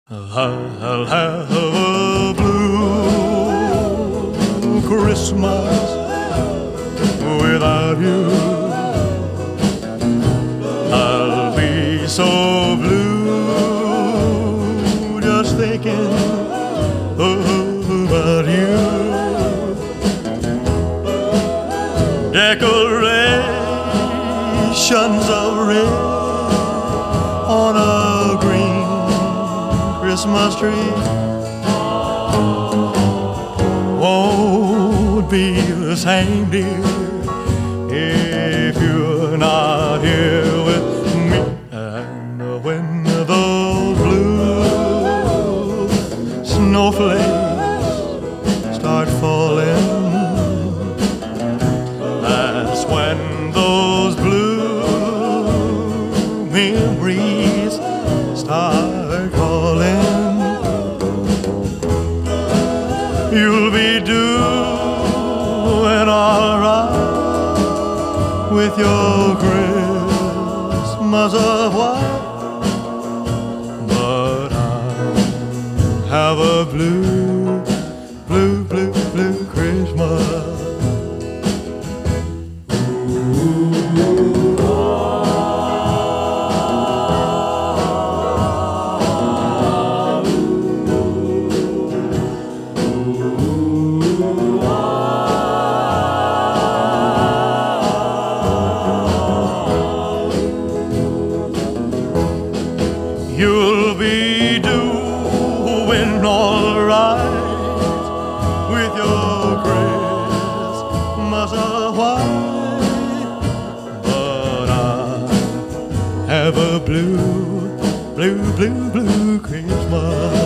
I'll have a blue Christmas without you. I'll be so blue just thinking about you. Decorations of red on a green Christmas tree won't be the same, dear, if you're not here with me. And when those blue snowflakes start falling, that's when those blue memories start calling. You'll be doing alright with your Christmas of white, but I have a blue, blue, blue, blue Christmas. You'll be doing alright with your Christmas of white, but I have a blue, blue, blue, blue Christmas.